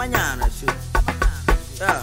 mañana, yeah.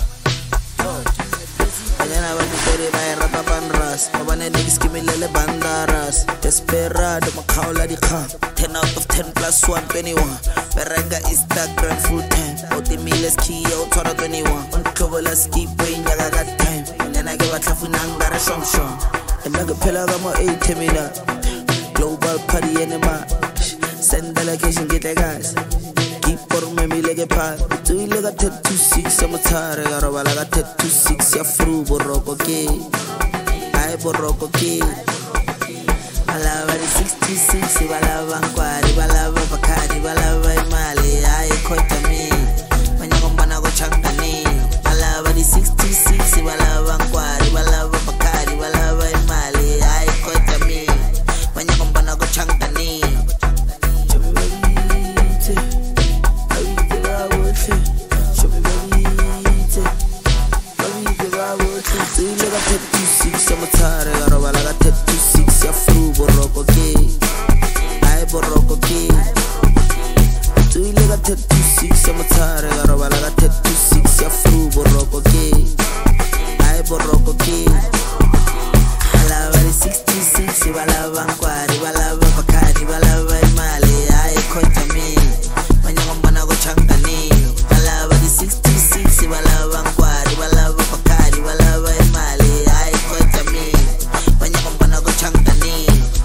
Mañana va mi tere va a rata panras. No van a niggas que me lele bandaras. Desperado, macaula di kha. 10 out of 10 plus 1, 21. Beranga Instagram full time. Oti miles key out for 21. On trouble as keep waiting, I got time. And then I give a tafunang gara shom shom. And I get pela gamo 8 minutes. Global party anima. Send delegation get the guys. Keep for me like a pie. Do you like a 26? I'm a tired. I got like a 26. Ya fru borroco key. I borroco key. Balava di 66. Balava anquari. Balava bacari. Balava imali. I quite a me. When you come on, I go chankani. Balava di 66. Balava anquari. Balava bacari. Balava imali. I quite a me. When you come on, I go chankani. Do you like a 36? I'm a tired. I got like a 36. Ya fru borroco key. I borroco key. Do you like a 36? I'm a tired. I got like a 36. Ya fru borroco key. I borroco key. Balava di 66. Balava anquari. Balava bacari. Balava imali. I quite me. When you come on, I go chankani. Balava di 66. Balava anquari. Balava bacari. Balava imali. I quite me. When you come on, I go chankani.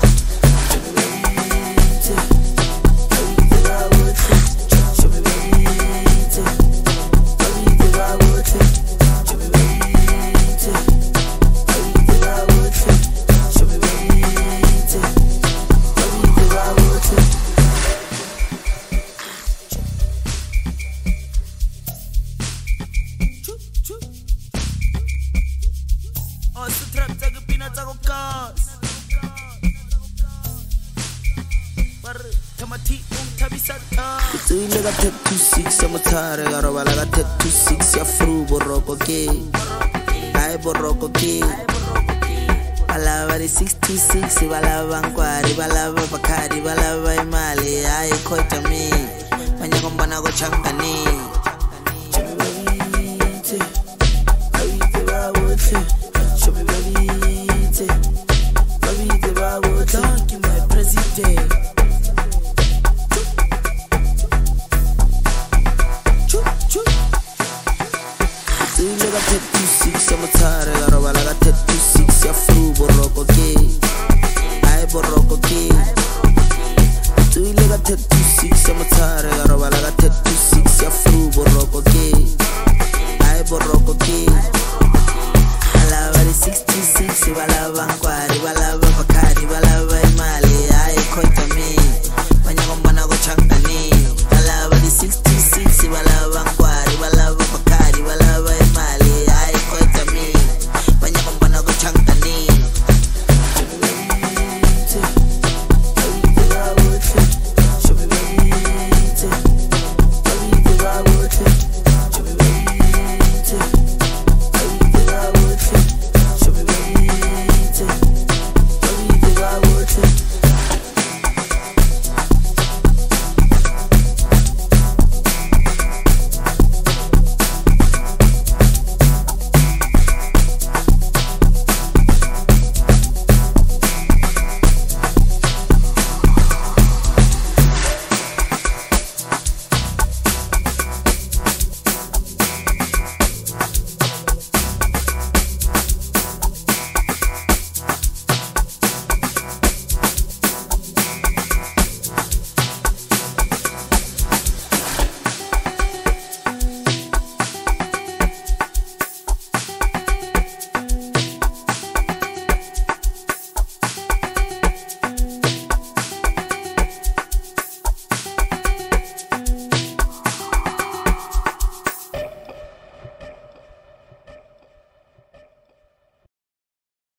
Oh, it's the trap, take a peanut, take a gas. Do you like a 36? I'm a tired. I got like a 36. Ya fru borroco key. I borroco key. Balava di 66. Balava anquari. Balava bacari. Balava imali. I quite a me. When you come on, I go chankani. Show me baby, baby, bravo, thank you, my president. Do you like a 36? I'm a tired. I got like a 36. Ya fru borroco key. I borroco key. Do you like a 36? I'm a tired. I got like a 36.